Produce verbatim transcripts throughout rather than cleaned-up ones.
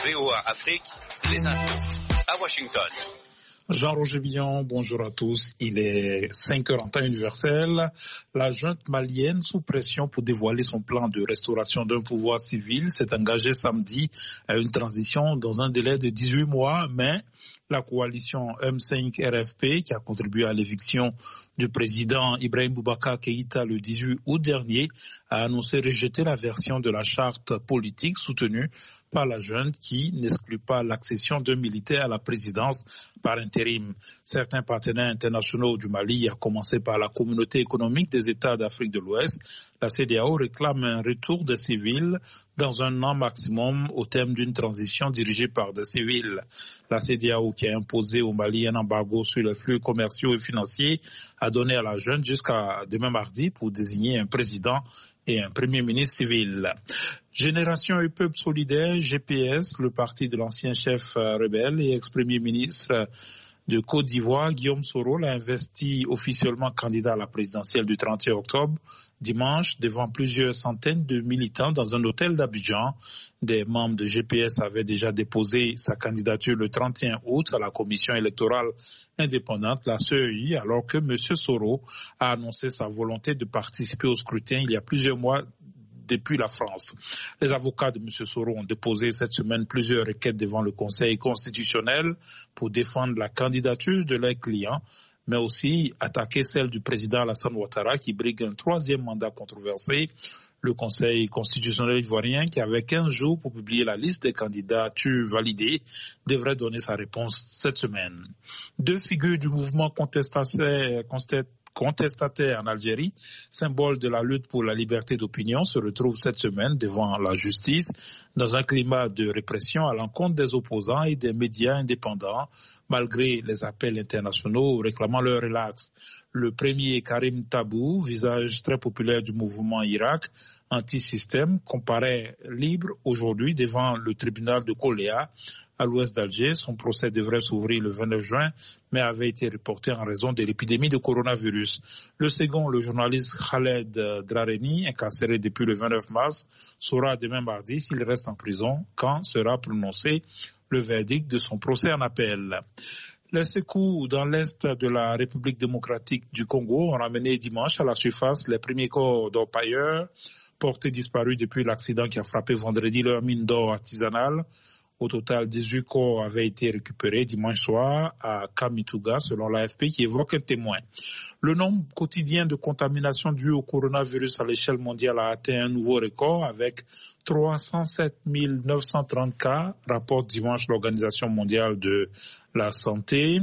V O A Afrique, les infos à Washington. Jean-Roger Billon, bonjour à tous. Il est cinq heures en temps universel. La junte malienne, sous pression pour dévoiler son plan de restauration d'un pouvoir civil, s'est engagée samedi à une transition dans un délai de dix-huit mois, mais la coalition M cinq R F P, qui a contribué à l'éviction du président Ibrahim Boubacar Keïta le dix-huit août dernier, a annoncé rejeter la version de la charte politique soutenue par la junte qui n'exclut pas l'accession d'un militaire à la présidence par intérim. Certains partenaires internationaux du Mali, à commencer par la communauté économique des États d'Afrique de l'Ouest, la C D A O réclame un retour des civils dans un an maximum au terme d'une transition dirigée par des civils. La C D A O, qui a imposé au Mali un embargo sur les flux commerciaux et financiers, a donné à la junte jusqu'à demain mardi pour désigner un président et un premier ministre civil. Génération et Peuple Solidaire, G P S, le parti de l'ancien chef rebelle et ex-premier ministre de Côte d'Ivoire, Guillaume Soro, l'a investi officiellement candidat à la présidentielle du trente et un octobre, dimanche, devant plusieurs centaines de militants dans un hôtel d'Abidjan. Des membres de G P S avaient déjà déposé sa candidature le trente et un août à la commission électorale indépendante, la C E I, alors que M. Soro a annoncé sa volonté de participer au scrutin il y a plusieurs mois depuis la France. Les avocats de M. Soro ont déposé cette semaine plusieurs requêtes devant le Conseil constitutionnel pour défendre la candidature de leurs clients, mais aussi attaquer celle du président Alassane Ouattara qui brigue un troisième mandat controversé. Le Conseil constitutionnel ivoirien, qui avait quinze jours pour publier la liste des candidatures validées, devrait donner sa réponse cette semaine. Deux figures du mouvement contestataire, contestataire en Algérie, symbole de la lutte pour la liberté d'opinion, se retrouvent cette semaine devant la justice dans un climat de répression à l'encontre des opposants et des médias indépendants, malgré les appels internationaux réclamant leur relax. Le premier, Karim Tabou, visage très populaire du mouvement Irak anti-système, comparaît libre aujourd'hui devant le tribunal de Koléa à l'ouest d'Alger. Son procès devrait s'ouvrir le vingt-neuf juin, mais avait été reporté en raison de l'épidémie de coronavirus. Le second, le journaliste Khaled Drareni, incarcéré depuis le vingt-neuf mars, saura demain mardi s'il reste en prison quand sera prononcé le verdict de son procès en appel. Les secours dans l'est de la République démocratique du Congo ont ramené dimanche à la surface les premiers corps d'orpailleurs portés disparus depuis l'accident qui a frappé vendredi leur mine d'or artisanale. Au total, dix-huit corps avaient été récupérés dimanche soir à Kamituga, selon l'A F P, qui évoque un témoin. Le nombre quotidien de contaminations dues au coronavirus à l'échelle mondiale a atteint un nouveau record avec trois cent sept mille neuf cent trente cas, rapporte dimanche l'Organisation mondiale de la santé.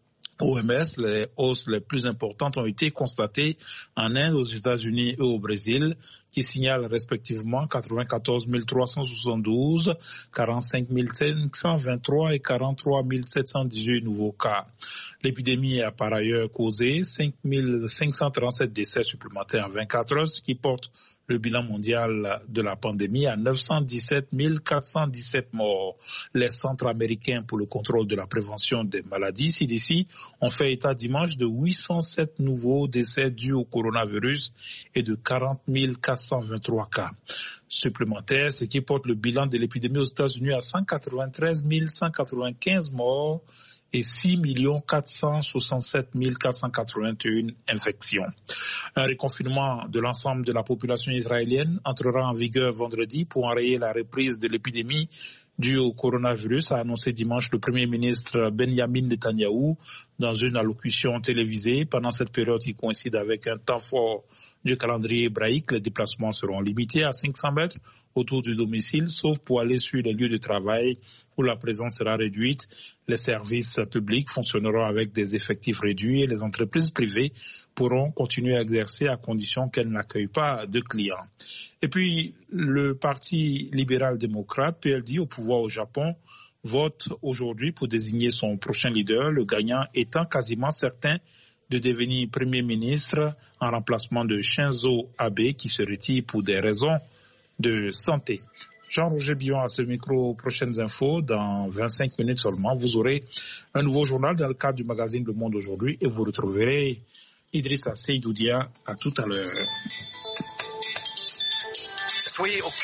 O M S, les hausses les plus importantes ont été constatées en Inde, aux États-Unis et au Brésil, qui signalent respectivement quatre-vingt-quatorze mille trois cent soixante-douze, quarante-cinq mille cinq cent vingt-trois et quarante-trois mille sept cent dix-huit nouveaux cas. L'épidémie a par ailleurs causé cinq mille cinq cent trente-sept décès supplémentaires en vingt-quatre heures, ce qui porte le bilan mondial de la pandémie à neuf cent dix-sept mille quatre cent dix-sept morts. Les centres américains pour le contrôle de la prévention des maladies, C D C, ont fait état dimanche de huit cent sept nouveaux décès dus au coronavirus et de quarante mille quatre cent vingt-trois cas supplémentaires, ce qui porte le bilan de l'épidémie aux États-Unis à cent quatre-vingt-treize mille cent quatre-vingt-quinze morts et six millions quatre cent soixante-sept mille quatre cent quatre-vingt-un infections. Un reconfinement de l'ensemble de la population israélienne entrera en vigueur vendredi pour enrayer la reprise de l'épidémie due au coronavirus, a annoncé dimanche le Premier ministre Benjamin Netanyahou dans une allocution télévisée. Pendant cette période qui coïncide avec un temps fort du calendrier hébraïque, les déplacements seront limités à cinq cents mètres autour du domicile, sauf pour aller sur les lieux de travail où la présence sera réduite. Les services publics fonctionneront avec des effectifs réduits et les entreprises privées pourront continuer à exercer à condition qu'elles n'accueillent pas de clients. Et puis, le Parti libéral-démocrate, P L D, au pouvoir au Japon, vote aujourd'hui pour désigner son prochain leader, le gagnant étant quasiment certain de devenir Premier ministre en remplacement de Shinzo Abe, qui se retire pour des raisons de santé. Jean-Roger Billon à ce micro, prochaines infos, dans vingt-cinq minutes seulement. Vous aurez un nouveau journal dans le cadre du magazine Le Monde aujourd'hui et vous retrouverez Idrissa Seydoudia à tout à l'heure. Soyez au